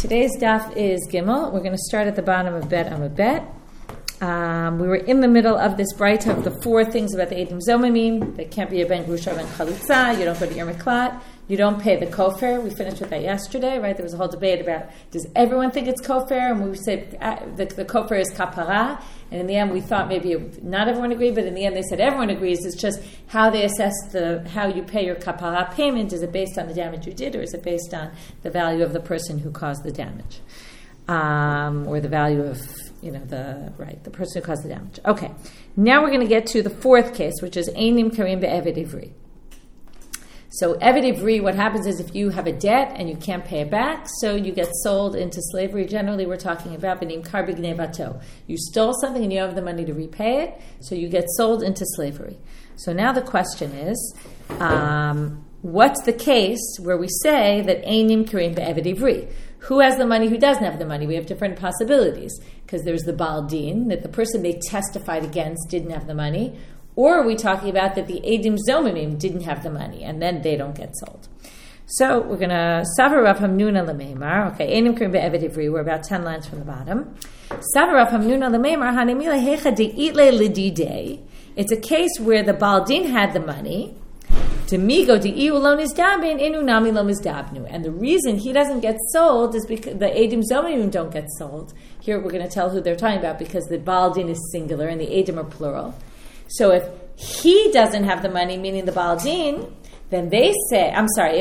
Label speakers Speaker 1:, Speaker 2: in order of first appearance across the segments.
Speaker 1: Today's daf is Gimel. We're going to start at the bottom of Bet Amud Bet. We were in the middle of this bright of the four things about the Eidim Zomimim. They can't be a Ben Grusha, Ben Chalutza. You don't go to Yer Miklat. You don't pay the kofar. We finished with that yesterday, right? There was a whole debate about, does everyone think it's kofar? And we said the kofar is kapara. And in the end, we thought maybe not everyone agreed, but in the end, they said everyone agrees. It's just how they assess how you pay your kapara payment. Is it based on the damage you did, or is it based on the value of the person who caused the damage, or the value of the person who caused the damage? Okay, now we're going to get to the fourth case, which is Einim Karim Be'eved Ivri. So Eved Ivri, what happens is if you have a debt and you can't pay it back, so you get sold into slavery. Generally, we're talking about Benim Kar B'gnei Bato. You stole something and you have the money to repay it, so you get sold into slavery. So now the question is, what's the case where we say that Einim Karim Be'eved Ivri? Who has the money, who doesn't have the money? We have different possibilities, because there's the Baal Din, that the person they testified against didn't have the money. Or are we talking about that the Eidim Zomimim didn't have the money, and then they don't get sold? So we're going to Savar Rav Hamnuna L'Meimar. Okay, Einim Karim Be'eved Ivri. We're about 10 lines from the bottom. Savar Rav Hamnuna L'Meimar Hanemila Hecha De'itle L'Didei. It's a case where the Baal Din had the money. Demigo De'iu Lo Nizdabin Inu Nami Lo Mizdabnu. And the reason he doesn't get sold is because the Eidim Zomimim don't get sold. Here we're going to tell who they're talking about, because the Baal Din is singular and the Eidim are plural. So if he doesn't have the money, meaning the Baal Din, then they say,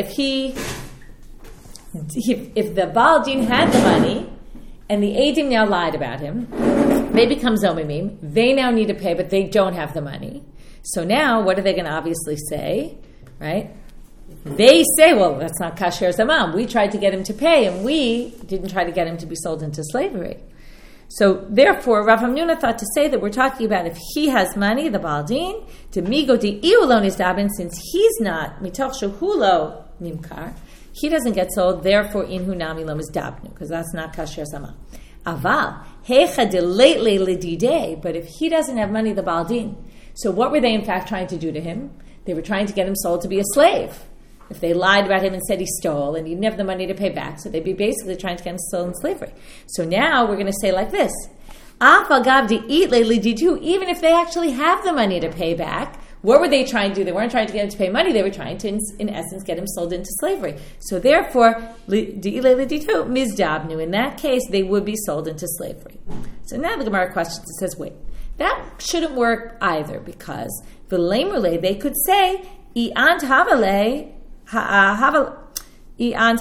Speaker 1: if the Baal Din had the money and the Eidim now lied about him, they become Zomimim, they now need to pay, but they don't have the money. So now, what are they going to obviously say, right? They say, well, that's not Kasher Zamam. We tried to get him to pay, and we didn't try to get him to be sold into slavery. So therefore, Rav Hamnuna thought to say that we're talking about if he has money, the Baal Din, to migo di'iu lo nizdabin, since he's not mitoch shehu lo nimkar, he doesn't get sold. Therefore, inhu nami lo mizdabnu, because that's not kasher sama. Aval hecha deleitle ledidei, but if he doesn't have money, the Baal Din. So what were they in fact trying to do to him? They were trying to get him sold to be a slave. If they lied about him and said he stole and he didn't have the money to pay back, so they'd be basically trying to get him sold in slavery. So now we're going to say like this: even if they actually have the money to pay back, what were they trying to do? They weren't trying to get him to pay money. They were trying to, in essence, get him sold into slavery. So therefore, mizdabnu. In that case, they would be sold into slavery. So now the Gemara questions. It says, wait, that shouldn't work either, because they could say i'ant havale. They say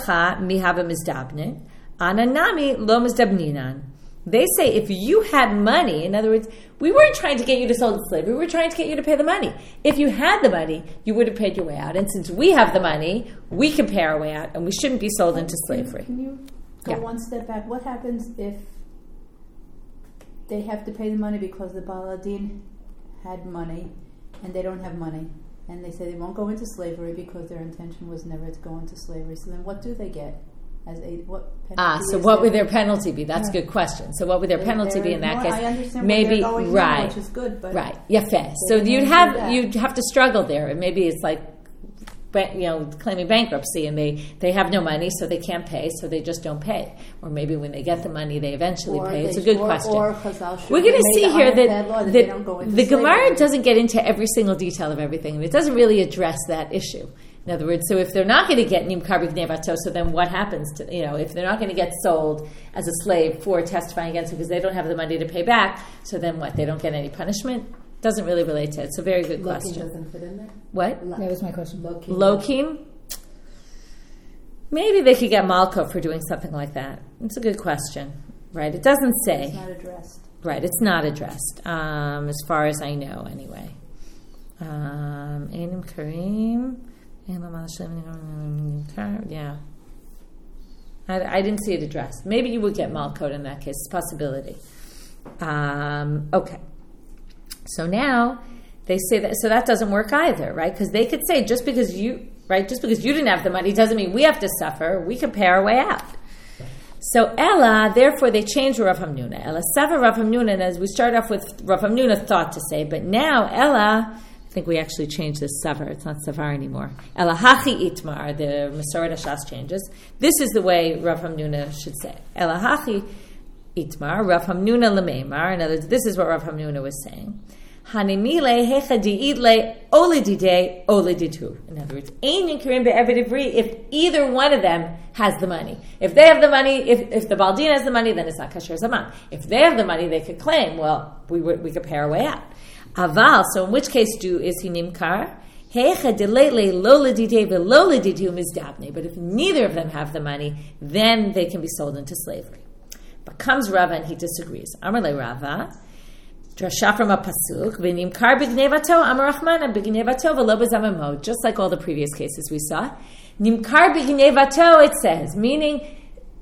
Speaker 1: if you had money, in other words, we weren't trying to get you to sell into slavery, we were trying to get you to pay the money. If you had the money, you would have paid your way out. And since we have the money, we can pay our way out, and we shouldn't be sold into slavery.
Speaker 2: Can you go one step back? What happens if they have to pay the money because the Baal Din had money and they don't have money? And they say they won't go into slavery because their intention was never to go into slavery. So then what do they get?
Speaker 1: So what would their penalty be? That's a good question. So what would their penalty be in that case?
Speaker 2: I understand
Speaker 1: maybe
Speaker 2: where they're going now, which is good, but
Speaker 1: right. Yeah, fair. So you'd have to struggle there. And maybe it's like claiming bankruptcy, and they have no money, so they can't pay, so they just don't pay. Or maybe when they get the money, they eventually pay. It's a good question. We're going to see here that the Gemara doesn't get into every single detail of everything, and it doesn't really address that issue. In other words, so if they're not going to get nimkar b'gnei bato, so then what happens to, if they're not going to get sold as a slave for testifying against them because they don't have the money to pay back, so then what? They don't get any punishment? Doesn't really relate to it. So very good question.
Speaker 2: Lokim doesn't fit in there?
Speaker 1: What?
Speaker 2: That was my question.
Speaker 1: Lokim? Maybe they could get Malko for doing something like that. It's a good question. Right? It doesn't say.
Speaker 2: It's not addressed. Right.
Speaker 1: It's not addressed. As far as I know, anyway. Einim Karim. Yeah. I didn't see it addressed. Maybe you would get Malkot in that case. It's a possibility. Okay. So now they say that, so that doesn't work either, right? Because they could say just because you didn't have the money doesn't mean we have to suffer. We can pay our way out. So Ella, therefore they changed Rav Hamnuna. Ella Sava Rav Hamnuna, and as we start off with Rav Hamnuna thought to say, but now Ella I think we actually changed this savar. It's not savar anymore. Elahachi itmar, the Masoret Hashas changes. This is the way Rav Hamnuna should say. Elahachi itmar, Rav Hamnuna lemeimar. In other words, this is what Rav Hamnuna was saying. Hanimile hechadiidle olidide oliditu. In other words, ein yinkarim be'eved ivri, if either one of them has the money. If they have the money, if the Baldin has the money, then it's not kasher zaman. If they have the money, they could claim, well, we could pay our way out. Aval, so in which case is he nimkar? But if neither of them have the money, then they can be sold into slavery. But comes Rava and he disagrees. Amar le Rava, drasha from a pasuk, v'nimkar b'gnevato, amar Rachmana b'gnevato v'lo b'zamamo. Just like all the previous cases we saw, nimkar b'gnevato, it says, meaning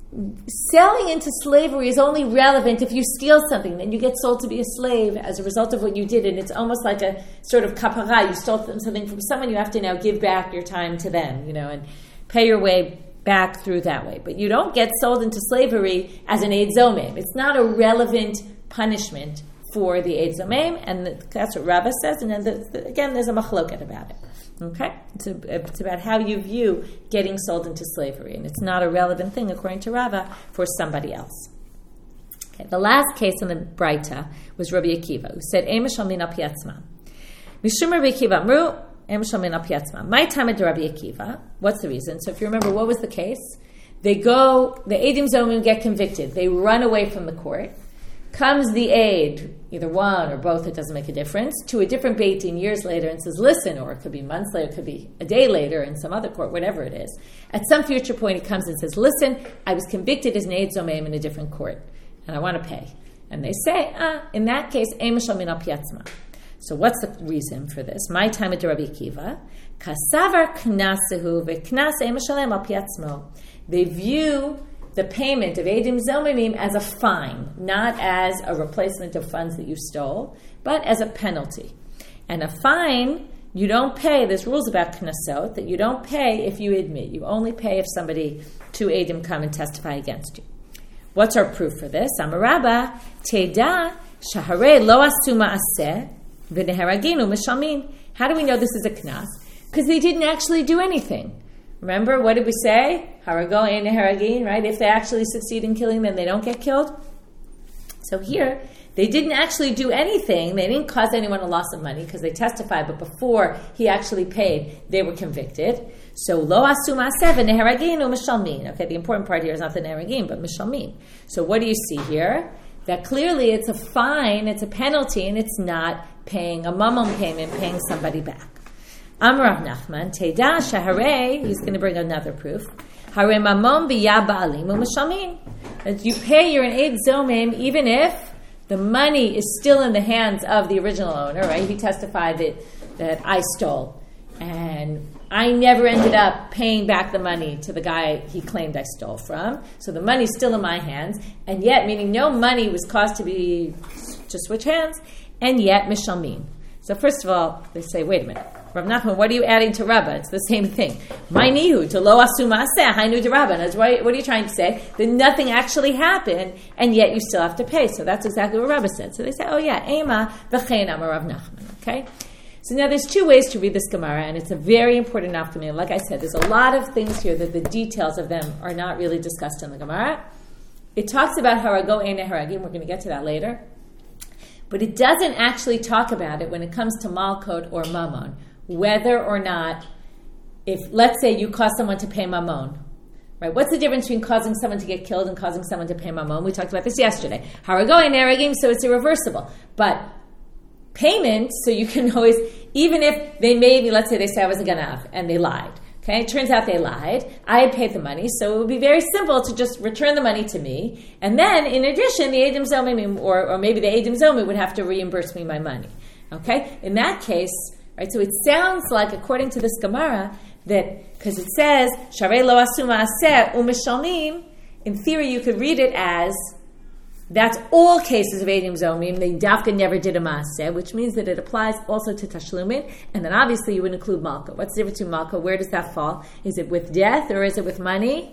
Speaker 1: selling into slavery is only relevant if you steal something. Then you get sold to be a slave as a result of what you did, and it's almost like a sort of kapara. You stole something from someone, you have to now give back your time to them, and pay your way back through that way. But you don't get sold into slavery as an eid zomim. It's not a relevant punishment for the eid zomim, and that's what Rava says. And then again, there's a machloket about it. Okay, it's about how you view getting sold into slavery, and it's not a relevant thing according to Rava for somebody else. Okay, the last case in the Braita was Rabbi Akiva, who said, "Ema shalmin al piatzma." Mishum Rabbi Akiva amru, "Ema shalmin al piatzma." My time at Rabbi Akiva. What's the reason? So if you remember, what was the case? The Eidim Zomim get convicted. They run away from the court. Comes the aid, either one or both, it doesn't make a difference, to a different Beit Din years later and says, listen, or it could be months later, it could be a day later in some other court, whatever it is. At some future point, he comes and says, listen, I was convicted as an Eid Zomem in a different court, and I want to pay. And they say, in that case, Eimah Shalmin al Piatzma. So what's the reason for this? My time at Rabbi Akiva, Kasavar Knasehu ve'Knas Eimah Shalem al Piatzmo. They view the payment of Eidim Zomimim as a fine, not as a replacement of funds that you stole, but as a penalty. And a fine, you don't pay, there's rules about Knesot, that you don't pay if you admit. You only pay if two Eidim come and testify against you. What's our proof for this? Amarabba, Teda, Shahare lo asu ma'aseh, v'neheraginu mishalmin. How do we know this is a Knas? Because they didn't actually do anything. Remember, what did we say? Harago and Haragin, right? If they actually succeed in killing them, they don't get killed. So here, they didn't actually do anything. They didn't cause anyone a loss of money because they testified, but before he actually paid, they were convicted. So, lo asu ma'aseh v'neheragin u'mishalmin. Okay, the important part here is not the neheragin, but mishalmin. So what do you see here? That clearly it's a fine, it's a penalty, and it's not paying a mamon payment, paying somebody back. Amar Rav Nachman, Teda Shaharei, he's going to bring another proof. Hare mamon b'yad ba'alim u'mishalmin. That you pay your Eid Zomim even if the money is still in the hands of the original owner, right? He testified that I stole. And I never ended up paying back the money to the guy he claimed I stole from. So the money's still in my hands. And yet, meaning no money was caused to switch hands. And yet, mishalmin. So first of all, they say, wait a minute. Rav Nachman, what are you adding to Rabbah? It's the same thing. My nihu to lo asu ma'aseh hainu de Rabbah. What are you trying to say? That nothing actually happened, and yet you still have to pay. So that's exactly what Rabbah said. So they say, oh yeah, ema v'chein amar Rav Nachman. Okay. So now there's two ways to read this Gemara, and it's a very important nafkamina. Like I said, there's a lot of things here that the details of them are not really discussed in the Gemara. It talks about harago ein haragim. We're going to get to that later. But it doesn't actually talk about it when it comes to malkot or mammon. Whether or not, if, let's say, you cause someone to pay mammon, right? What's the difference between causing someone to get killed and causing someone to pay mammon? We talked about this yesterday. Harago and eragim, so it's irreversible. But payment, so you can always, even if they maybe, let's say they say I was a ganav, and they lied. Okay, it turns out they lied. I had paid the money, so it would be very simple to just return the money to me. And then, in addition, the Eidim Zomim, or maybe the Eidim Zomim would have to reimburse me my money. Okay? In that case, right, so it sounds like, according to this Gemara, that, because it says, Sharei lo asu ma'aseh u'mishalmim, in theory you could read it as, that's all cases of Eidim Zomim, they dafka never did a maaseh, which means that it applies also to tashlumin, and then obviously you would include malka. What's the difference between malka? Where does that fall? Is it with death or is it with money?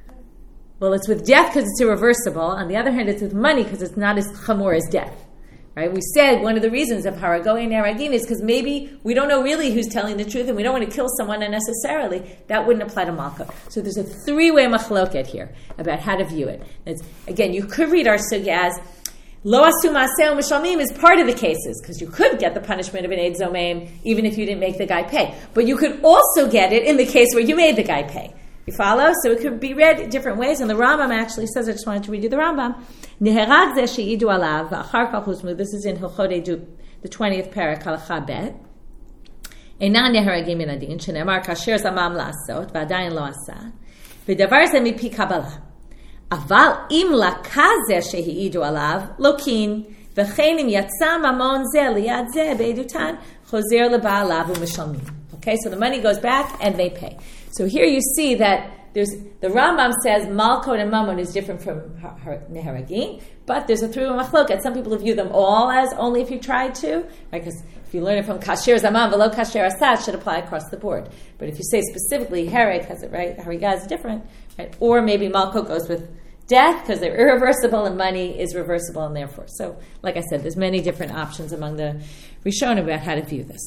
Speaker 1: Well, it's with death because it's irreversible. On the other hand, it's with money because it's not as chamor as death. Right? We said one of the reasons of Haragoy Neragin is because maybe we don't know really who's telling the truth and we don't want to kill someone unnecessarily. That wouldn't apply to Malka. So there's a three-way machloket here about how to view it. Again, you could read our sugya as Lo asu ma'aseh u'mishalmim is part of the cases, because you could get the punishment of an eid zomeim even if you didn't make the guy pay. But you could also get it in the case where you made the guy pay. You follow? So it could be read different ways. And the Rambam actually says, I just wanted to read you the Rambam. Neherag zeh she'idu alav, v'achar kach huzmu, this is in Hilchot Edut, the 20th parak, halacha bet. Einan neheragim min adin, shenemar kasher zamam la'asot, v'adayin lo asa, v'davar zeh mipi kabbalah. Aval im lakazeh she'idu alav, lokin, v'chein im yatsa mamon zeh liyad zeh be'edutan, chozer leba'alav u'mishalmim. Okay, so the money goes back and they pay. So here you see that the Rambam says Malkot and Mammon is different from Neheragin, but there's a three-way machloket. Some people view them all as only if you tried to, right? Because if you learn it from Kasher Zaman, Velo Kasher Asat, should apply across the board. But if you say specifically Hereg has it right, Harigah is different, right? Or maybe Malkot goes with death because they're irreversible and money is reversible and therefore. So, like I said, there's many different options among the Rishonim about how to view this.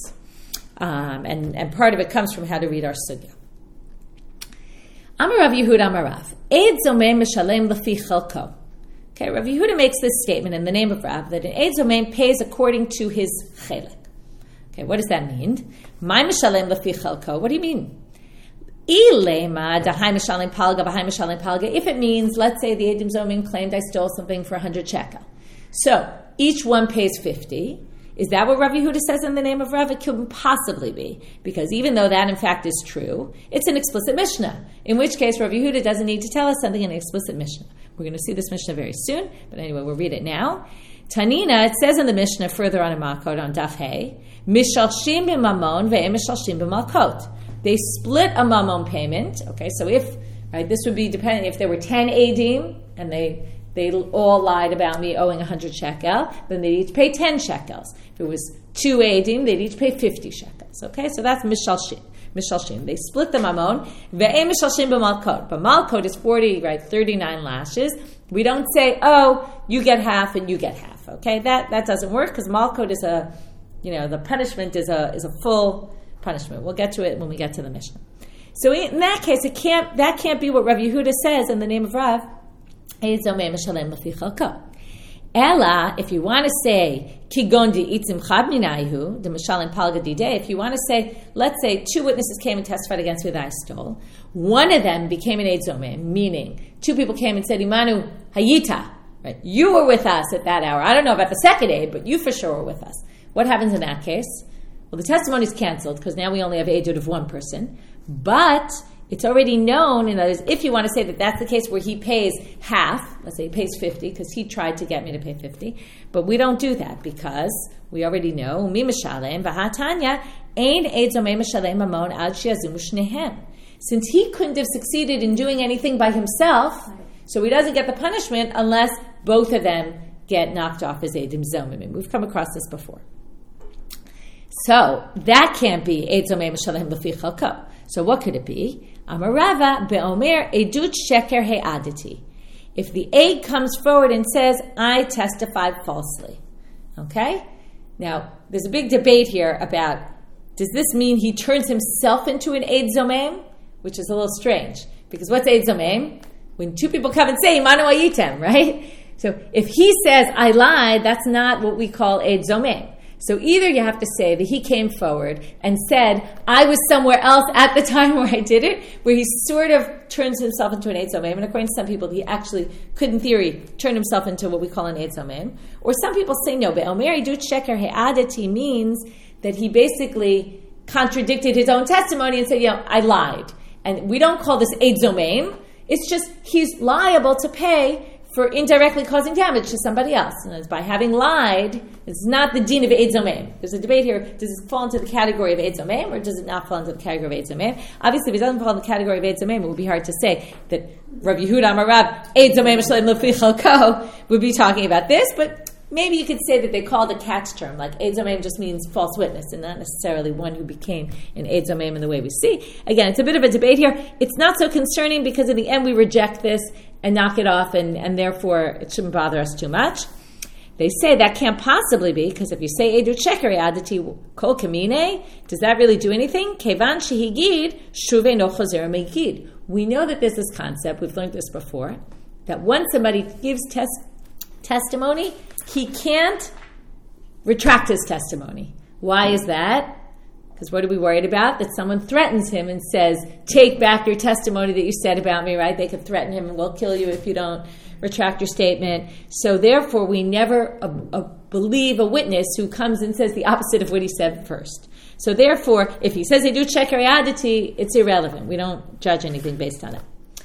Speaker 1: And part of it comes from how to read our sugya. Amar Rav Yehuda Amar Rav, Eid Zomeim Mishalem Lefi Chelko. Okay, Rav Yehuda makes this statement in the name of Rav that an Eid Zomeim pays according to his chelik. Okay, what does that mean? My Mishalem Lefi Chelko. What do you mean? Ilema Dahai Mishalem Palga V'Hai Mishalem Palga. If it means, let's say the Eidim Zomeim claimed I stole something for 100 shekel. So each one pays 50. Is that what Rav Yehuda says in the name of Rav? It couldn't possibly be, because even though that in fact is true, it's an explicit Mishnah, in which case Rav Yehuda doesn't need to tell us something in an explicit Mishnah. We're going to see this Mishnah very soon, but anyway, we'll read it now. Tanina, it says in the Mishnah further on in Malkot, on Daf Hey, Mishalshim b'mamon ve'em mishalshim b'malkot. They split a mamon payment, okay, so if, right, this would be depending, if there were 10 Eidim, and they all lied about me owing 100 shekel, then they'd each pay 10 shekels. If it was 2 Eidim, they'd each pay 50 shekels. Okay, so that's Mishalshim. They split the mamon. Ve'em Mishalshim b'malkot. But malkot is 40, right, 39 lashes. We don't say, oh, you get half and you get half. Okay, that doesn't work because malkot is the punishment is a full punishment. We'll get to it when we get to the Mishnah. So in that case, that can't be what Rav Yehuda says in the name of Rav. Ella, if you want to say kigondi itzim chad minayhu the mishalim palga didei, if you want to say, let's say 2 witnesses came and testified against me that I stole, one of them became an eid zomem, meaning 2 people came and said imanu hayita, right? You were with us at that hour. I don't know about the second aid, but you for sure were with us. What happens in that case? Well, the testimony is canceled because now we only have eidut of one person, but it's already known, in other words, if you want to say that that's the case where he pays half, let's say he pays 50 because he tried to get me to pay 50, but we don't do that because we already know, mi mishalem v'hatanya ein eid zomei mishalem mamon ad she'azumu shnehem. Since he couldn't have succeeded in doing anything by himself, so he doesn't get the punishment unless both of them get knocked off as eidim zomim. We've come across this before. So that can't be eid zomei mishalem lefi chalko. So what could it be? Amarava be'omer edut sheker he'aditi. If the aid comes forward and says, I testified falsely. Okay? Now, there's a big debate here about, does this mean he turns himself into an eid zomem? Which is a little strange. Because what's eid zomem? When 2 people come and say, Imanu ayitem, right? So if he says, I lied, that's not what we call eid zomem. So either you have to say that he came forward and said, I was somewhere else at the time where I did it, where he sort of turns himself into an eid zomem. And according to some people, he actually could, in theory, turn himself into what we call an eid zomem. Or some people say no, but Omer idut sheker he'adati means that he basically contradicted his own testimony and said, I lied. And we don't call this eid zomem. It's just he's liable to pay for indirectly causing damage to somebody else. And it's by having lied, it's not the din of eid zomem. There's a debate here, does it fall into the category of eid zomem or does it not fall into the category of eid zomem? Obviously, if it doesn't fall in the category of eid zomem, it would be hard to say that Rav Yehuda Amar Rav, eid zomem mishalem lefi chalko, would be talking about this, but maybe you could say that they call the catch term, like eid zomem just means false witness and not necessarily one who became an eid zomem in the way we see. Again, it's a bit of a debate here. It's not so concerning because in the end we reject this and knock it off, and therefore it shouldn't bother us too much. They say that can't possibly be, because if you say Edut Sheker Adati Kol Kamine, does that really do anything? Kevan Shehigid Shuve No Chozer Megid. We know that there's this concept, we've learned this before, that once somebody gives testimony, he can't retract his testimony. Why is that? Because what are we worried about? That someone threatens him and says, take back your testimony that you said about me, right? They could threaten him and we'll kill you if you don't retract your statement. So therefore, we never believe a witness who comes and says the opposite of what he said first. So therefore, if he says Edut Sheker Adati, it's irrelevant. We don't judge anything based on it.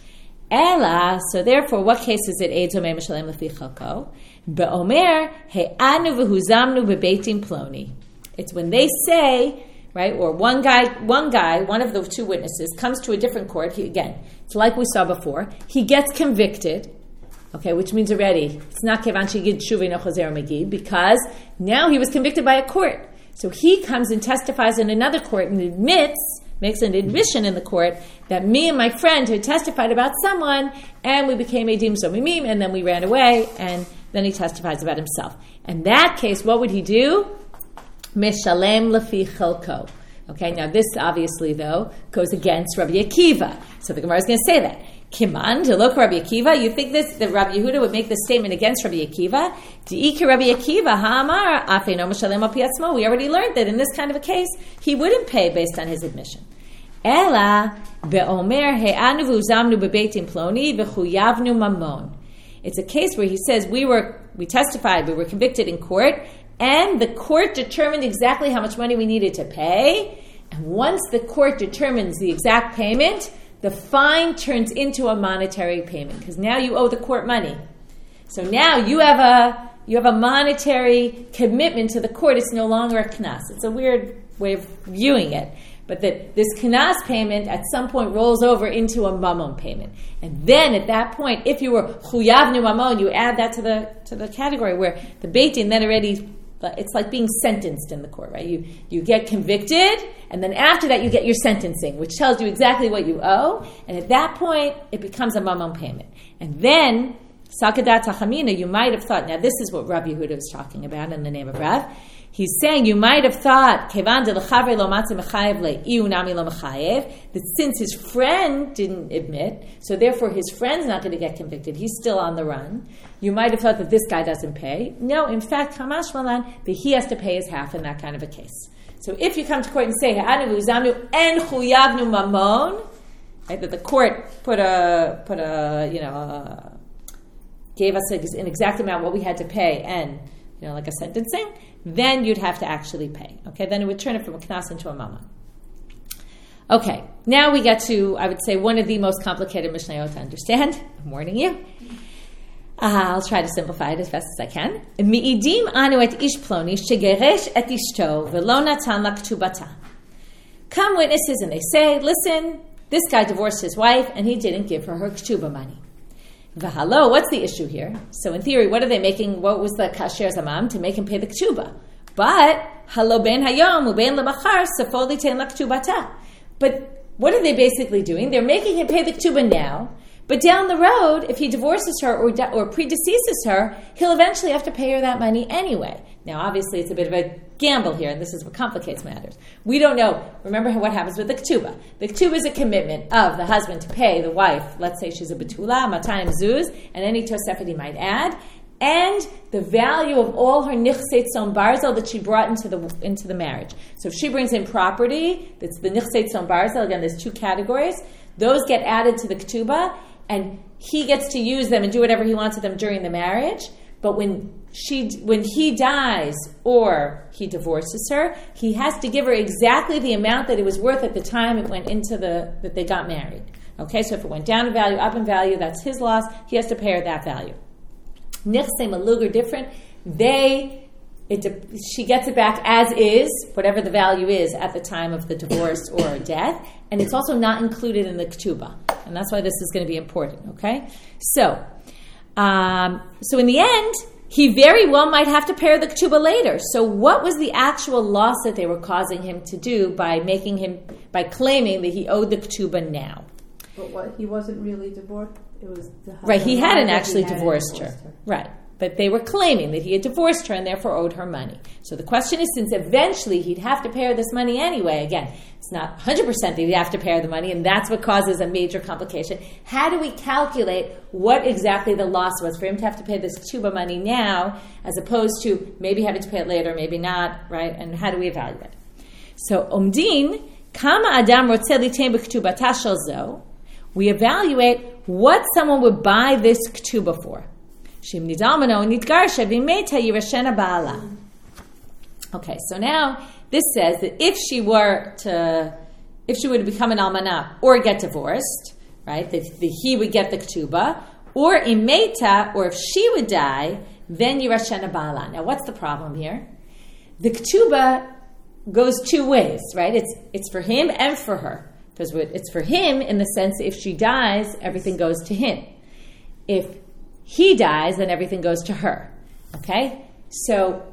Speaker 1: Ela, so therefore, what case is it? Eid Zomei Meshalem Lefi Chalko. Be'omer, He'anu v'huzamnu bebeitim ploni. It's when they say, right, or one guy, one of the two witnesses comes to a different court. Again, it's like we saw before. He gets convicted, okay, which means already it's not kevan shegid shuvei no chozer megid, because now he was convicted by a court. So he comes and testifies in another court and makes an admission in the court that me and my friend had testified about someone, and we became edim zomimim, and then we ran away, and then he testifies about himself. In that case, what would he do? Meshalem lefi chalko. Okay, now this obviously, though, goes against Rabbi Akiva. So the Gemara is going to say that. Kiman, to look Rabbi Akiva, you think that Rabbi Yehuda would make this statement against Rabbi Akiva? Di'iki Rabbi Akiva, ha'amar, afeino meshalem al pi atzmo. We already learned that in this kind of a case, he wouldn't pay based on his admission. Ela, be'omer, he'anu v'uzamnu bebeitim ploni, v'chuyavnu mamon. It's a case where he says, we testified, we were convicted in court, and the court determined exactly how much money we needed to pay. And once the court determines the exact payment, the fine turns into a monetary payment, because now you owe the court money. So now you have a monetary commitment to the court. It's no longer a knas. It's a weird way of viewing it. But that this knas payment at some point rolls over into a mamon payment. And then at that point, if you were chuyavnu mamon, you add that to the category where the Beit Din then already, it's like being sentenced in the court, right? You get convicted, and then after that you get your sentencing, which tells you exactly what you owe. And at that point, it becomes a mamon payment. And then, Sakadat Hachamina, you might have thought, now this is what Rabbi Yehuda was talking about in the name of Rav. He's saying you might have thought that since his friend didn't admit, so therefore his friend's not going to get convicted. He's still on the run. You might have thought that this guy doesn't pay. No, in fact, Hamash Malan, that he has to pay his half in that kind of a case. So if you come to court and say and chuyavnu mamon, right, that the court gave us an exact amount what we had to pay, and like a sentencing, then you'd have to actually pay. Okay, then it would turn it from a knas into a mamon. Okay, now we get to, I would say, one of the most complicated Mishnayot to understand. I'm warning you. I'll try to simplify it as best as I can. Mi'idim anu et ish ploni shegeresh et ishto v'lo natan la ktubata. Come witnesses and they say, listen, this guy divorced his wife and he didn't give her ktuba money. V'halo, what's the issue here? So in theory, what are they making? What was the kasher zamam? To make him pay the ktuba. But halo ben hayom uben lemachar safol liten la ktubata. But what are they basically doing? They're making him pay the ktuba now. But down the road, if he divorces her or predeceases her, he'll eventually have to pay her that money anyway. Now, obviously, it's a bit of a gamble here, and this is what complicates matters. We don't know. Remember what happens with the ketubah. The ketubah is a commitment of the husband to pay the wife. Let's say she's a betula, 200 zuz, and any tosefet he might add, and the value of all her nichseit son barzel that she brought into the marriage. So if she brings in property, that's the nichseit son barzel. Again, there's two categories. Those get added to the ketubah, and he gets to use them and do whatever he wants with them during the marriage. But when he dies or he divorces her, he has to give her exactly the amount that it was worth at the time it went into that they got married. Okay, so if it went down in value, up in value, that's his loss. He has to pay her that value. Nichsei malug are different. She gets it back as is, whatever the value is at the time of the divorce or death, and it's also not included in the ketubah, and that's why this is going to be important. Okay, so in the end, he very well might have to pay the ketubah later. So, what was the actual loss that they were causing him to do by claiming that he owed the ketubah now?
Speaker 2: But what, he wasn't really divorced. It was the husband.
Speaker 1: Right. He hadn't actually divorced her. Right. but they were claiming that he had divorced her and therefore owed her money. So the question is, since eventually he'd have to pay her this money anyway, again, it's not 100% that he'd have to pay her the money, and that's what causes a major complication. How do we calculate what exactly the loss was for him to have to pay this ketubah money now, as opposed to maybe having to pay it later, maybe not, right? And how do we evaluate it? So, Omdin, Kama Adam Rotzeh Litain B'Ktubata Shel Zo, we evaluate what someone would buy this ketubah for. Shim Nidalmano Nidgarsha V'Meita Yirashena Ba'ala. Okay, so now this says that if she were to become an almanah or get divorced, right, that he would get the ketubah, or imeta, or if she would die, then Yirashena Ba'ala. Now, what's the problem here? The ketubah goes two ways, right? It's for him and for her. Because it's for him in the sense if she dies, everything goes to him. If he dies, then everything goes to her. Okay? So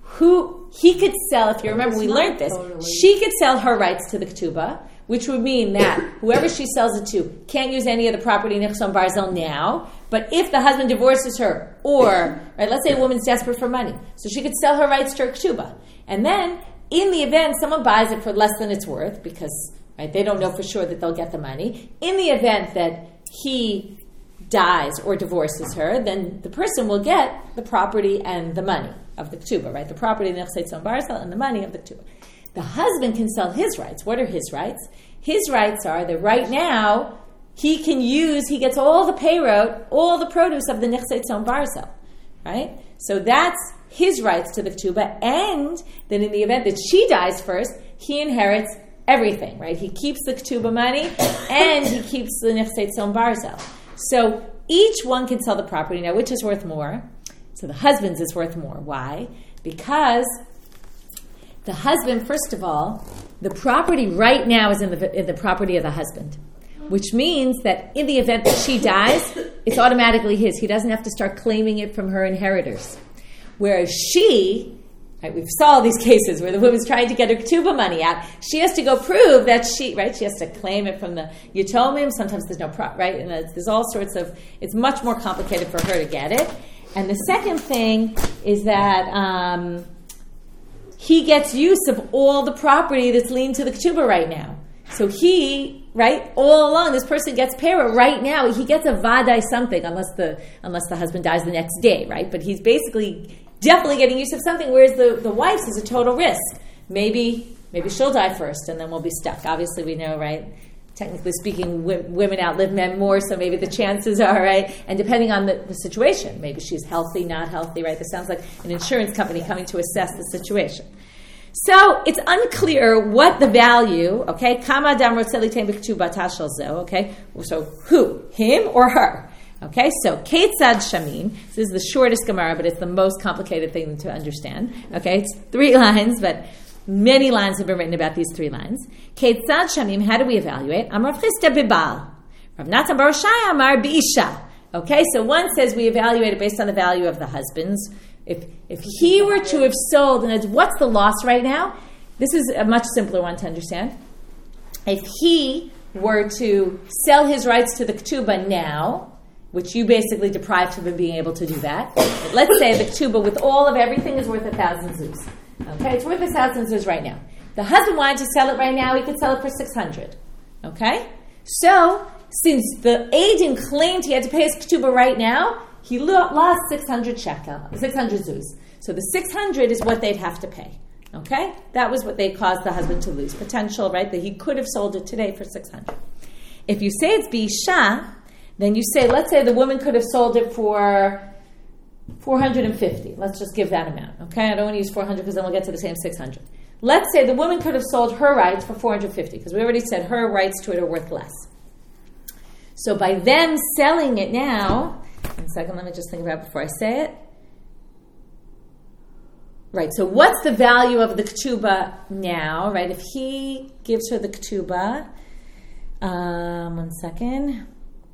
Speaker 1: he could sell, if you remember, we learned this, she could sell her rights to the ketubah, which would mean that whoever she sells it to can't use any of the property nichson barzel now, but if the husband divorces her, or, right, let's say a woman's desperate for money, so she could sell her rights to her ketubah. And then, in the event someone buys it for less than it's worth, because, right, they don't know for sure that they'll get the money, in the event that he dies or divorces her, then the person will get the property and the money of the ketubah, right? The property of the nechsei tzon barzal and the money of the ketubah. The husband can sell his rights. What are his rights? His rights are that right now he gets all the payroll, all the produce of the nechsei tzon barzal, right? So that's his rights to the ketubah, and then in the event that she dies first, he inherits everything, right? He keeps the ketubah money and he keeps the nechsei tzon barzal. So each one can sell the property. Now, which is worth more? So the husband's is worth more. Why? Because the husband, first of all, the property right now is in the property of the husband, which means that in the event that she dies, it's automatically his. He doesn't have to start claiming it from her inheritors. Whereas she, right, we've saw these cases where the woman's trying to get her ketubah money out. She has to go prove that she has to claim it from the Yatomim. Sometimes there's no right? And there's all sorts of, it's much more complicated for her to get it. And the second thing is that he gets use of all the property that's linked to the ketubah right now. So he, right, all along, this person gets payroll right now. He gets a vadai something, unless the husband dies the next day, right? But he's basically definitely getting use of something, whereas the wife's is a total risk. Maybe she'll die first, and then we'll be stuck. Obviously, we know, right? Technically speaking, women outlive men more, so maybe the chances are, right? And depending on the situation, maybe she's healthy, not healthy, right? This sounds like an insurance company coming to assess the situation. So it's unclear what the value, okay? Kama adam rotzeh litain b'ktubata shel zo, okay? So who? Him or her? Okay, so Ketzad Shamin. This is the shortest Gemara, but it's the most complicated thing to understand. Okay, it's 3 lines, but many lines have been written about these 3 lines. Ketzad Shamim, how do we evaluate? Amar Chisda bibal. Rav Natan bar Oshaya amar biisha. Okay, so one says we evaluate it based on the value of the husband's. If he were to have sold, and what's the loss right now? This is a much simpler one to understand. If he were to sell his rights to the ketubah now, which you basically deprived him of being able to do that. But let's say the ketubah with all of everything is worth 1,000 zuz. Okay, it's worth 1,000 zuz right now. The husband wanted to sell it right now, he could sell it for 600. Okay? So, since the agent claimed he had to pay his ketubah right now, he lost 600 zuz. So the 600 is what they'd have to pay. Okay? That was what they caused the husband to lose. Potential, right? That he could have sold it today for 600. If you say it's biisha, then you say, let's say the woman could have sold it for 450. Let's just give that amount. Okay? I don't want to use 400 because then we'll get to the same 600. Let's say the woman could have sold her rights for 450 because we already said her rights to it are worth less. So by them selling it now, 1 second, let me just think about it before I say it. Right, so what's the value of the ketubah now, right? If he gives her the ketubah, 1 second.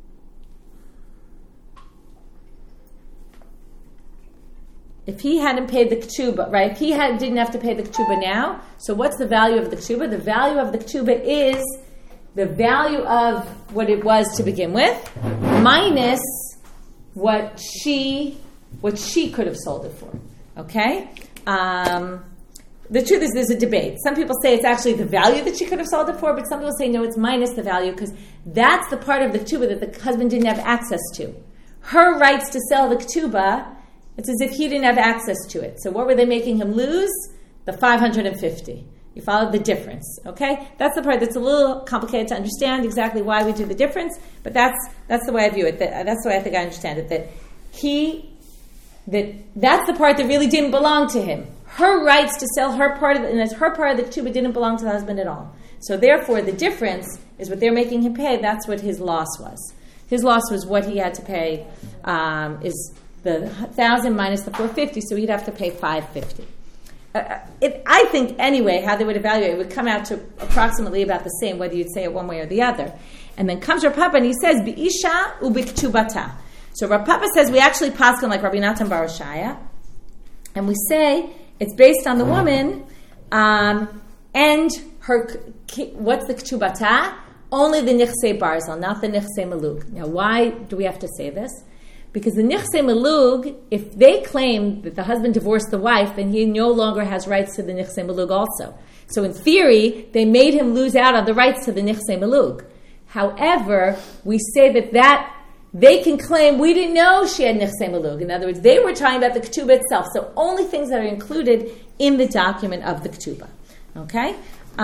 Speaker 1: If he hadn't paid the ketubah, right? If he didn't have to pay the ketubah now, so what's the value of the ketubah? The value of the ketubah is the value of what it was to begin with, minus what she what she could have sold it for. Okay? The truth is there's a debate. Some people say it's actually the value that she could have sold it for, but some people say no, it's minus the value because that's the part of the ketubah that the husband didn't have access to. Her rights to sell the ketubah, it's as if he didn't have access to it. So what were they making him lose? The $550. You follow the difference, okay? That's the part that's a little complicated to understand exactly why we do the difference, but that's the way I view it. That's the way I think I understand it. That's the part that really didn't belong to him. Her rights to sell her part of it, and as her part of the ketubah didn't belong to the husband at all. So therefore, the difference is what they're making him pay. That's what his loss was. His loss was what he had to pay is the 1,000 minus the 450, so he'd have to pay 550. I think anyway, how they would evaluate it would come out to approximately about the same, whether you'd say it one way or the other. And then comes Rav Papa and he says, "Bi'isha ubiktubata." So Rav Papa says we actually paskin like Rabbi Natan Bar Oshaya, and we say it's based on the woman and her. What's the ketubata? Only the nichsei barzal, not the nichsei malug. Now, why do we have to say this? Because the nichsei malug, if they claim that the husband divorced the wife, then he no longer has rights to the nichsei malug also. So in theory, they made him lose out on the rights to the nichsei malug. However, we say that they can claim we didn't know she had nichsei malug. In other words, they were talking about the ketubah itself. So only things that are included in the document of the ketubah. Okay?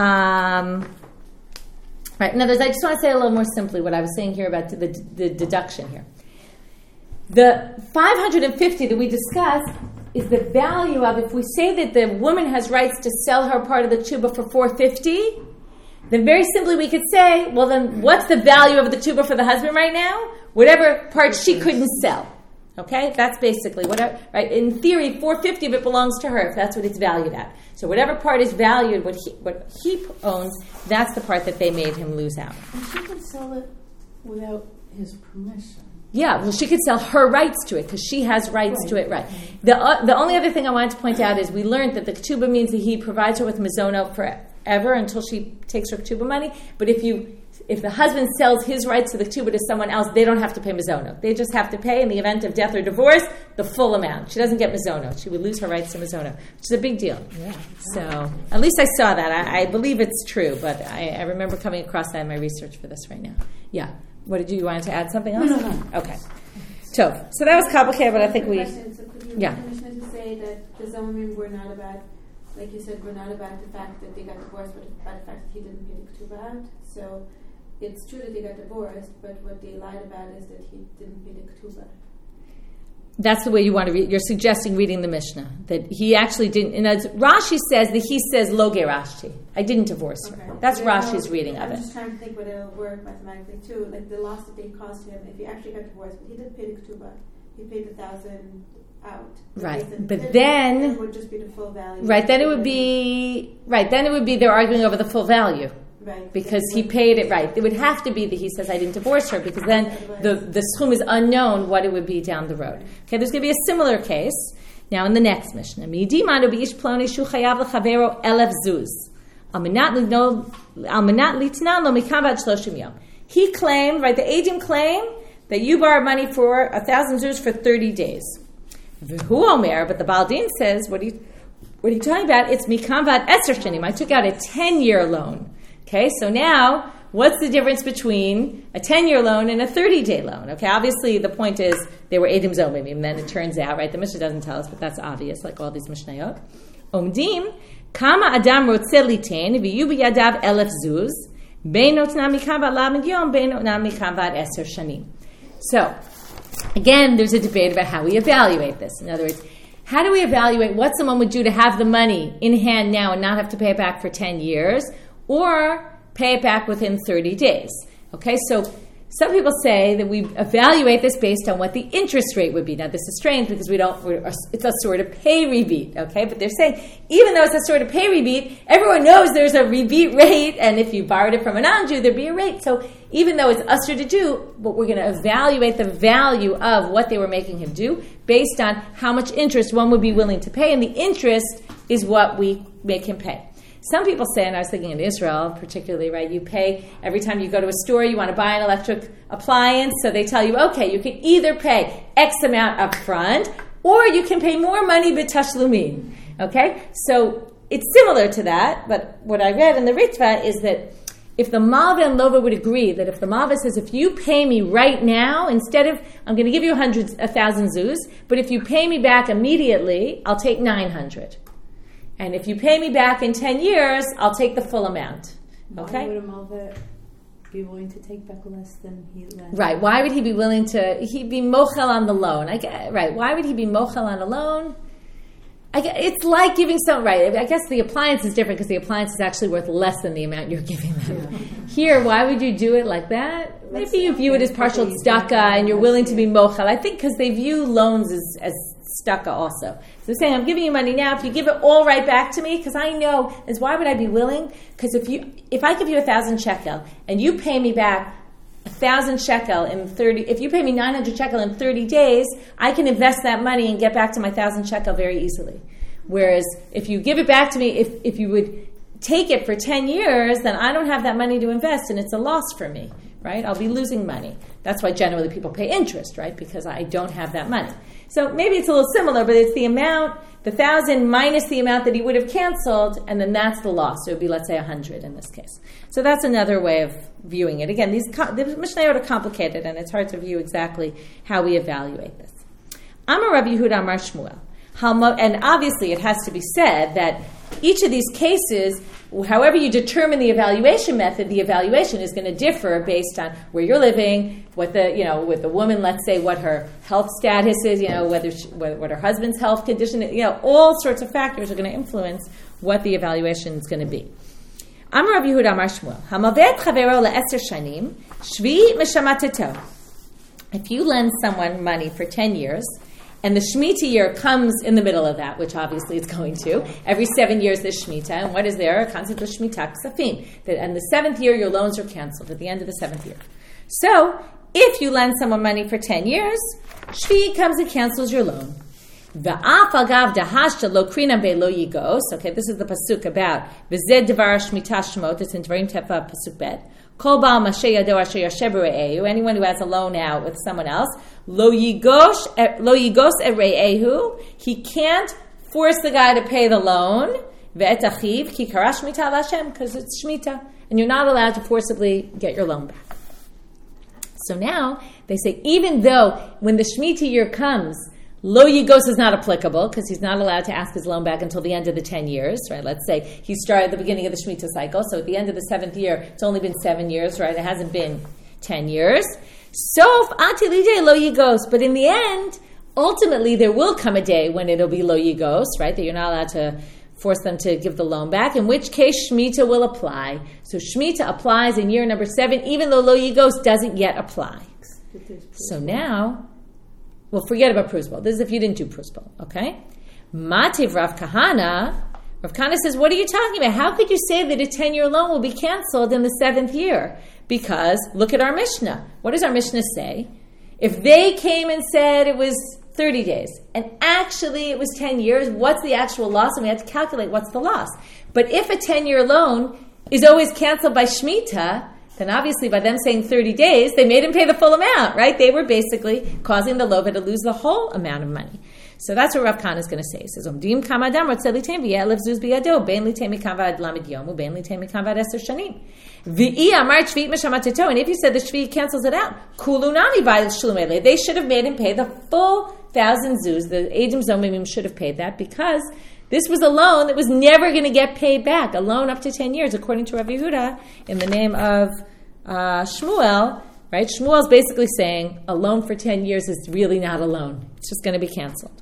Speaker 1: Right. In other words, I just want to say a little more simply what I was saying here about the deduction here. The 550 that we discussed is the value of, if we say that the woman has rights to sell her part of the ketubah for 450, then very simply we could say, well then what's the value of the ketubah for the husband right now? Whatever part she couldn't sell. Okay? That's basically whatever, right? In theory, 450 of it belongs to her if that's what it's valued at. So whatever part is valued, what he owns, that's the part that they made him lose out.
Speaker 2: And she can sell it without his permission.
Speaker 1: Yeah, well, she could sell her rights to it because she has rights to it, right? The only other thing I wanted to point out is we learned that the ketubah means that he provides her with mazono forever until she takes her ketubah money. But if the husband sells his rights to the ketubah to someone else, they don't have to pay mazono. They just have to pay, in the event of death or divorce, the full amount. She doesn't get mazono. She would lose her rights to mazono, which is a big deal. Yeah. So at least I saw that. I believe it's true, but I remember coming across that in my research for this right now. Yeah. What did you wanted to add something else?
Speaker 2: No.
Speaker 1: Okay. So that was complicated, but I think we...
Speaker 3: So could you permission to say that the Zomim were not about, like you said, were not about the fact that they got divorced, but about the fact that he didn't pay the ketubah out? So it's true that they got divorced, but what they lied about is that he didn't pay the ketubah.
Speaker 1: That's the way you want to read. You're suggesting reading the Mishnah that he actually didn't. And as Rashi says that he says lo gerashti. I didn't divorce her.
Speaker 3: Okay.
Speaker 1: That's Rashi's reading of
Speaker 3: I'm
Speaker 1: it.
Speaker 3: just trying to think whether it'll work mathematically too. Like the loss that they caused him, if he actually got divorced, but he did pay the ketubah, he paid the 1,000 out.
Speaker 1: Right,
Speaker 3: But
Speaker 1: but then
Speaker 3: it would just be the full value.
Speaker 1: Right, then it would be they're arguing over the full value.
Speaker 3: Right.
Speaker 1: Because he paid it right. It would have to be that he says, I didn't divorce her, because then the schum is unknown what it would be down the road. Okay, there's going to be a similar case now in the next Mishnah. He claimed, right, the Eidim claim that you borrowed money for 1,000 zuz for 30 days. V'hu omer, but the Baal Din says, what are you talking about? It's mikamvat eser shanim. I took out a 10-year loan. Okay, so now, what's the difference between a 10-year loan and a 30-day loan? Okay, obviously the point is they were Eidim Zomim, and then it turns out, right, the Mishnah doesn't tell us, but that's obvious, like all these Mishnayot. Omdim, kama adam rotze litein, v'yu b'yadav 1,000 zuz, beinot na mikamvat lav yom, beinot na mikamvat eser shanim. So, again, there's a debate about how we evaluate this. In other words, how do we evaluate what someone would do to have the money in hand now and not have to pay it back for 10 years, or pay it back within 30 days? Okay, so some people say that we evaluate this based on what the interest rate would be. Now, this is strange because it's a sort of pay rebate, okay? But they're saying, even though it's a sort of pay rebate, everyone knows there's a rebate rate, and if you borrowed it from a non-Jew, there'd be a rate. So even though it's usher to do, but we're going to evaluate the value of what they were making him do based on how much interest one would be willing to pay, and the interest is what we make him pay. Some people say, and I was thinking in Israel particularly, right, you pay every time you go to a store, you want to buy an electric appliance, so they tell you, okay, you can either pay X amount up front, or you can pay more money b'tashlumin. Okay? So it's similar to that, but what I read in the Ritva is that if the Malva and Lova would agree that if the Malva says, if you pay me right now, instead of, I'm going to give you 1,000 zuz, but if you pay me back immediately, I'll take 900. And if you pay me back in 10 years, I'll take the full amount. Okay?
Speaker 2: Why would a Malva be willing to take back less than he lent?
Speaker 1: Right. Why would he be willing to, he'd be mochel on the loan. Right. Why would he be mochel on a loan? It's like giving some, right, I guess the appliance is different because the appliance is actually worth less than the amount you're giving them. Yeah. Here, why would you do it like that? Maybe you view it as partial tzedakah and you're willing to be mochel. I think because they view loans as tzedakah also. So they're saying, I'm giving you money now. If you give it all right back to me, because I know, why would I be willing? Because if I give you 1,000 shekel and you pay me back 1,000 shekel in 30, if you pay me 900 shekel in 30 days, I can invest that money and get back to my 1,000 shekel very easily. Whereas if you give it back to me, if you would take it for 10 years, then I don't have that money to invest and it's a loss for me, right? I'll be losing money. That's why generally people pay interest, right? Because I don't have that money. So maybe it's a little similar, but it's the amount, the 1,000 minus the amount that he would have canceled, and then that's the loss. So it would be, let's say, 100 in this case. So that's another way of viewing it. Again, the Mishnayot are complicated, and it's hard to view exactly how we evaluate this. Amar Rav Yehuda Amar Shmuel. And obviously it has to be said that each of these cases, however you determine the evaluation method, the evaluation is going to differ based on where you're living, what with the woman, let's say what her health status is, what her husband's health condition is, all sorts of factors are going to influence what the evaluation is going to be. Amar Rav Yehuda Amar Shmuel, Hamavet chavero le'eser shanim, shvi meshamateto. If you lend someone money for 10 years, and the Shemitah year comes in the middle of that, which obviously it's going to. Every 7 years there's Shemitah. And what is there? A concept of Shemitah Ksafim. And the 7th year, your loans are canceled at the end of the 7th year. So, if you lend someone money for 10 years, Shvi comes and cancels your loan. V'af agav dahashta lo krina be'lo yigos. Okay, this is the pasuk about v'zed devar Shemitah Shemot. It's in Dvarim Tefa pasuk bet. Kol ba'al mashe yado asher yasher b're'ehu. Anyone who has a loan out with someone else, lo yigos et re'ehu. He can't force the guy to pay the loan. Ve'et achiv ki kara shmita l'Hashem, because it's shmita, and you're not allowed to forcibly get your loan back. So now they say, even though when the shmita year comes, lo yigos is not applicable because he's not allowed to ask his loan back until the end of the 10 years, right? Let's say he started at the beginning of the Shemitah cycle, so at the end of the 7th year, it's only been 7 years, right? It hasn't been 10 years. Sof atilide lo yigos, but in the end, ultimately there will come a day when it'll be lo yigos, right? That you're not allowed to force them to give the loan back, in which case Shemitah will apply. So Shemitah applies in year number 7, even though lo yigos doesn't yet apply. So now, well, forget about Prusbal. This is if you didn't do Prusbal, okay? Mativ Rav Kahana. Rav Kahana says, what are you talking about? How could you say that a 10-year loan will be canceled in the 7th year? Because look at our Mishnah. What does our Mishnah say? If they came and said it was 30 days, and actually it was 10 years, what's the actual loss? And we have to calculate what's the loss. But if a 10-year loan is always canceled by Shemitah, then obviously by them saying 30 days, they made him pay the full amount, right? They were basically causing the lova to lose the whole amount of money. So that's what Rav Kahana is going to say. He says, Omdim kamadam rotzeh litem v'yeh levzuz biyado, ben litem mikam vad lamed yom, ben litem mikam vad eser shanim. V'i amar shvit meshamateto, and if you said the shvit cancels it out, kulunani v'ayil shlumele, they should have made him pay the full 1,000 zuz. The Eidim Zomimim should have paid that because this was a loan that was never going to get paid back, a loan up to 10 years, according to Rav Yehuda, in the name of Shmuel, right? Shmuel's basically saying a loan for 10 years is really not a loan. It's just going to be canceled.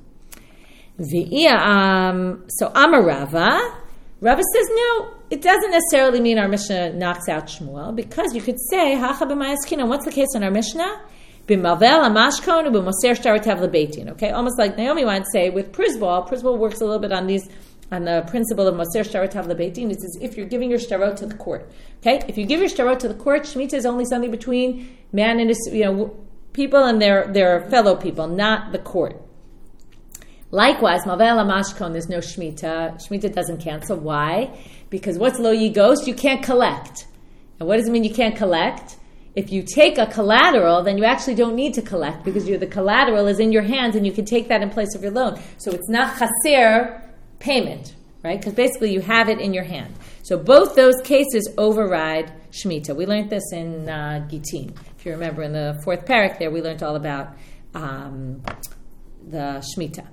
Speaker 1: So Amar Rava says, no, it doesn't necessarily mean our Mishnah knocks out Shmuel, because you could say, Hacha b'mayaskina, what's the case in our Mishnah? B'mavel amashkon u'b'moser shtaratav lebeitin. Okay, almost like Naomi wanted to say with Prisbal works a little bit on the principle of moser shtaratav lebeitin. It says if you're giving your shtarot to the court. Okay, if you give your shtarot to the court, Shemitah is only something between man and his, people and their fellow people, not the court. Likewise, mavel amashkon, there's no Shemitah. Shemitah doesn't cancel. Why? Because what's lo yigos? You can't collect. And what does it mean you can't collect? If you take a collateral, then you actually don't need to collect because the collateral is in your hands and you can take that in place of your loan. So it's not chaser payment, right? Because basically you have it in your hand. So both those cases override Shemitah. We learned this in Gittin. If you remember in the 4th parak there, we learned all about the Shemitah.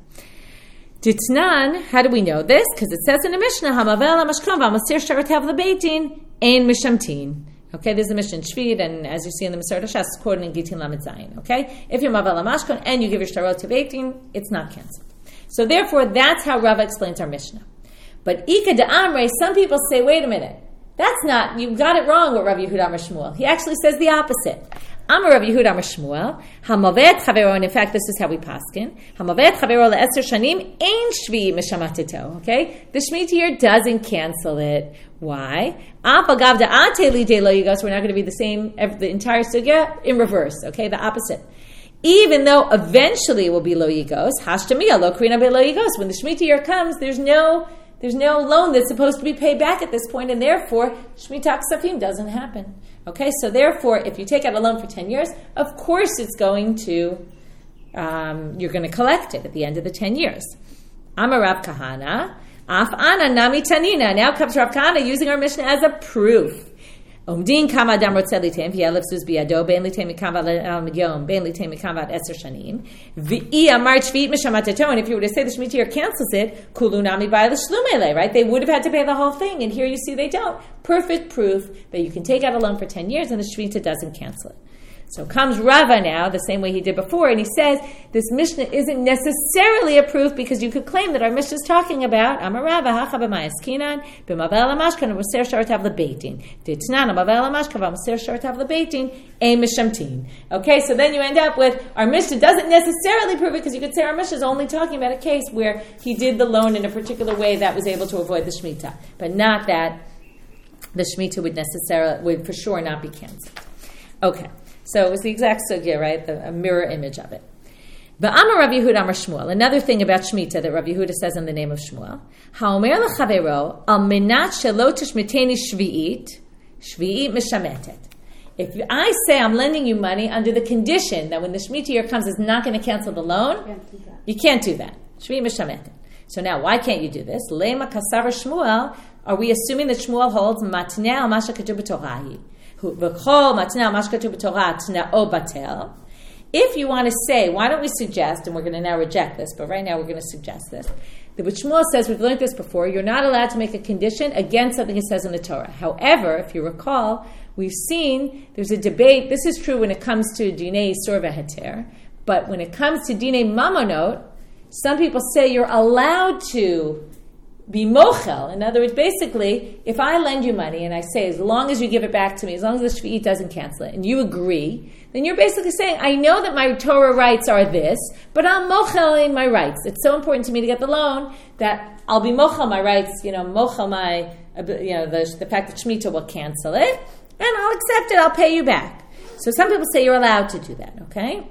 Speaker 1: Ditnan, how do we know this? Because it says in the Mishnah, Hamavel HaMashkon v'Amasir Sharatav L'Beitin Ein Mishamtin. Okay, there's a Mishnah in Shvid, and as you see in the Maserat HaShas, it's quoted in Gittin Lamed Zayin. Okay, if you're Mavel HaMashkon and you give your shtarot to Beitin, it's not canceled. So therefore, that's how Rava explains our Mishnah. But Ika de Amrei, some people say, wait a minute, that's not, you got it wrong with Rav Yehuda Amar Shmuel. He actually says the opposite. Amar Rav Yehuda Amar Shmuel, Hamavet Chavero, and in fact, this is how we paskin. Hamavet Chavero le'eser shanim ein shvi mishamatito. Okay, the Shemitah here doesn't cancel it. Why? Apagav da'ate lidei lo yigos. We're not going to be the same. The entire sugya in reverse. Okay, the opposite. Even though eventually it will be lo yigos, hashtamiyah lo krina be lo yigos. When the Shemitah year comes, there's no loan that's supposed to be paid back at this point, and therefore Shemitah Ksafim doesn't happen. Okay, so therefore, if you take out a loan for 10 years, of course it's going to, you're going to collect it at the end of the 10 years. Amar Rav Kahana, Af Ana Nami Tanina. Now comes Rav Kahana using our Mishnah as a proof. Omdin kama adam rotzeh litem v'yelefzus biyado ben litem mikam yom ben litem mikam vat eser shanim v'i amar shvit mishamateto. And if you were to say the Shemitah year cancels it, kulu nami by the shlumele, right? They would have had to pay the whole thing, and here you see they don't. Perfect proof that you can take out a loan for 10 years and the Shemitah doesn't cancel it. So comes Rava now, the same way he did before, and he says this Mishnah isn't necessarily a proof because you could claim that our Mishnah is talking about Amar Rava hacha b'mayaskinan b'mavel hamashkan v'moser sharatav lebeitin ditnan b'mavel hamashkan v'moser sharatav lebeitin ein mishamtin. Okay, so then you end up with our Mishnah doesn't necessarily prove it because you could say our Mishnah is only talking about a case where he did the loan in a particular way that was able to avoid the Shemitah, but not that the Shemitah would for sure not be canceled. Okay. So it was the exact sugya, right? A mirror image of it. But Amar Rav Yehuda Amar Shmuel. Another thing about Shemitah that Rav Yehuda says in the name of Shmuel. Ha'omer l'chavero al menat shelo tishmiteni shvi'it mishametet. If I say I'm lending you money under the condition that when the Shemitah year comes, it's not going to cancel the loan, you can't do that. Shvi'it mishametet. So now, why can't you do this? Lema kasavar Shmuel. Are we assuming that Shmuel holds matneh al masha katuv b'torahi? If you want to say, why don't we suggest, and we're going to now reject this, but right now we're going to suggest this, that what Shmuel says, we've learned this before, you're not allowed to make a condition against something it says in the Torah. However, if you recall, we've seen there's a debate, this is true when it comes to Dinei Isur v'Heter, but when it comes to Dinei Mamonot, some people say you're allowed to be mochel. In other words, basically, if I lend you money and I say, as long as you give it back to me, as long as the Shvi'it doesn't cancel it, and you agree, then you're basically saying, I know that my Torah rights are this, but I'm mochel in my rights. It's so important to me to get the loan that I'll be mochel my rights, mochel my, the fact that Shemitah will cancel it, and I'll accept it, I'll pay you back. So some people say you're allowed to do that, okay?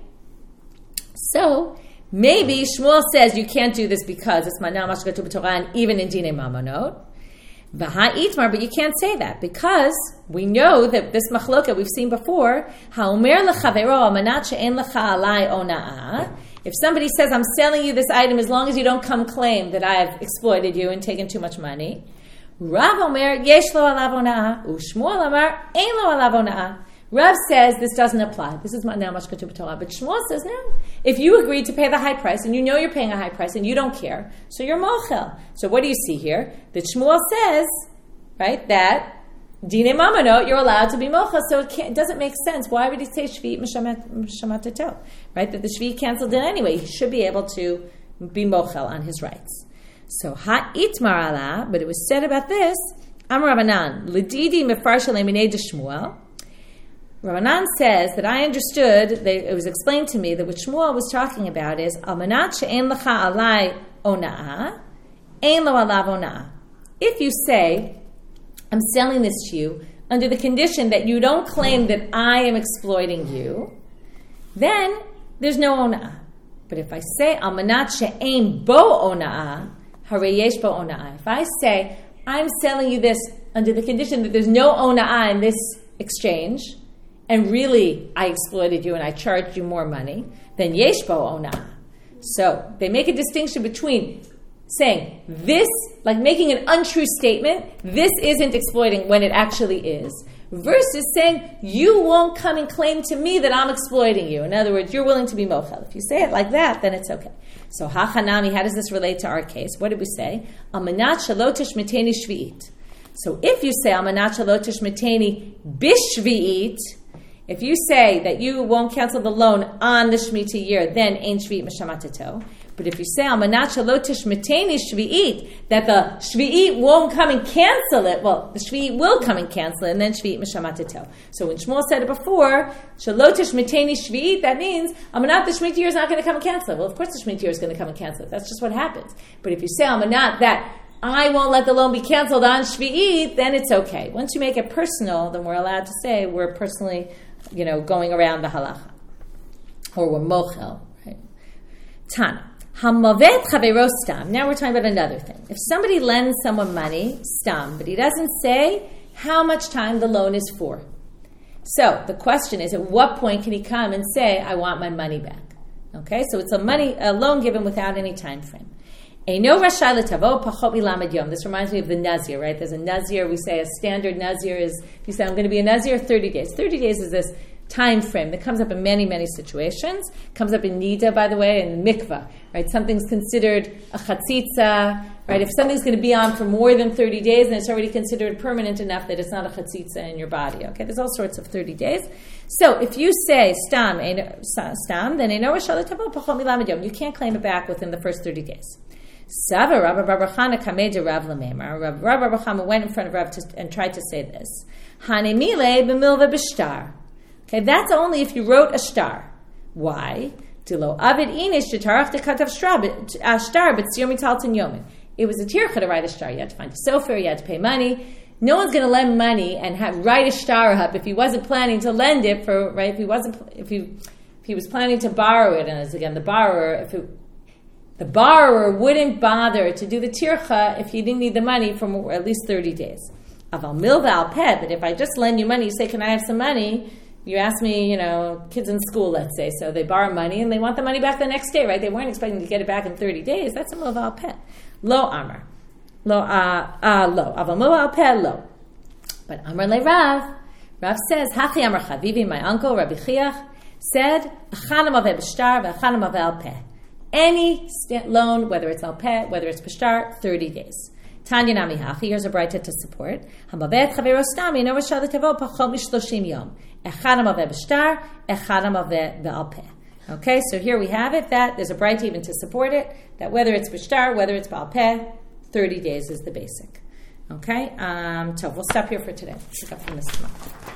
Speaker 1: So, maybe Shmuel says you can't do this because it's manal mashkatu b'torah, and even in Dinei Mamonot. V'ha'itmar, but you can't say that because we know that this machloka we've seen before. Ha'omer lechavero manat she'en lecha alai ona'ah. If somebody says, I'm selling you this item as long as you don't come claim that I've exploited you and taken too much money. Rav omer yesh lo alav ona'ah, u'Shmuel amar ein lo alav ona'ah. Rav says this doesn't apply. This is now mashkatu b'torah. But Shmuel says no. If you agreed to pay the high price and you know you're paying a high price and you don't care, so you're mochel. So what do you see here? That Shmuel says, right, that Dinei Mamonot, you're allowed to be mochel. So it doesn't make sense. Why would he say shvi'it mishamatito? Right, that the shvi'it canceled it anyway. He should be able to be mochel on his rights. So ha'itmar ala, but it was said about this, Amar Rabbanan, l'didi mefarshel eminei de Shmuel. Rabbanan says that I understood, it was explained to me that what Shmuel was talking about is Almanat she'en lecha alai ona'ah, ein lo alav ona'ah. If you say, I'm selling this to you under the condition that you don't claim that I am exploiting you, then there's no ona'ah. But if I say Almanat she'en bo ona'ah, harei yesh bo ona'ah. If I say, I'm selling you this under the condition that there's no ona'ah in this exchange, and really I exploited you and I charged you more money, then yesh bo ona. So they make a distinction between saying this, like making an untrue statement, this isn't exploiting when it actually is, versus saying you won't come and claim to me that I'm exploiting you. In other words, you're willing to be mochel. If you say it like that, then it's okay. So hachanami, how does this relate to our case? What did we say? Amanat shelo tishmiteni shvi'it. So if you say amanat shelo tishmiteni bishvi'it, if you say that you won't cancel the loan on the Shemitah year, then ein shvi'it mishamateto. But if you say amanat shelo tishmiteni shvi'it, that the shvi'it won't come and cancel it, well, the shvi'it will come and cancel it, and then shvi'it mishamateto. So when Shmuel said it before, shelo tishmiteni shvi'it, that means amanat the Shemitah year is not going to come and cancel it. Well, of course the Shemitah year is going to come and cancel it. That's just what happens. But if you say amanat that I won't let the loan be canceled on shvi'it, then it's okay. Once you make it personal, then we're allowed to say we're personally, going around the halacha, or we're mochel, right? Tana. Hamavet chaveiro stam. Now we're talking about another thing. If somebody lends someone money, stam, but he doesn't say how much time the loan is for. So the question is, at what point can he come and say, I want my money back? Okay, so it's a loan given without any time frame. Eino rashai letavo pachot milamed yom. This reminds me of the nazir, right? There's a nazir. We say a standard nazir is, if you say, I'm going to be a nazir, 30 days. 30 days is this time frame that comes up in many, many situations. Comes up in nida, by the way, and mikvah, right? Something's considered a chatzitza, right? If something's going to be on for more than 30 days, then it's already considered permanent enough that it's not a chatzitza in your body, okay? There's all sorts of 30 days. So if you say stam, then eino rashai letavo pachot milamed yom. You can't claim it back within the first 30 days. Sava Rabbi Bar Chana kamed Rav Lamemar. Rabbi Bar Chana went in front of Rav and tried to say this. Hanemile b'milva b'shtar. Okay, that's only if you wrote a shtar. Why? Dilo avid inish shetarach dekatav shtar b'tzir mitaltin yomin. It was a tircha to write a shtar. You had to find a sofer. You had to pay money. No one's going to lend money and write a shtar up if he wasn't planning to lend it for, right? If he was planning to borrow it, and as again the borrower, the borrower wouldn't bother to do the tircha if he didn't need the money for at least 30 days. Aval milva al peh, but if I just lend you money, you say, can I have some money? You ask me, kids in school, let's say, so they borrow money and they want the money back the next day, right? They weren't expecting to get it back in 30 days. That's a milva al peh. Lo amar. Lo. Aval milva al peh, lo. But amar le Rav. Rav says, Hachi amar chavivi, my uncle, Rabbi Chiach, said, Achanam aveh b'shtar, v'achanam aveh al peh. Any loan, whether it's al peh, whether it's b'shtar, 30 days. Tanya nami hachi, here's a braita to support. Hamavet chaveiro stam, eino rashai letavo pachot mishloshim yom. Echadam aveh b'shtar, echadam aveh be'al peh. Okay, so here we have it, that there's a braita even to support it, that whether it's b'shtar, whether it's be'al peh, 30 days is the basic. Okay, so we'll stop here for today. Pick up from this tomorrow.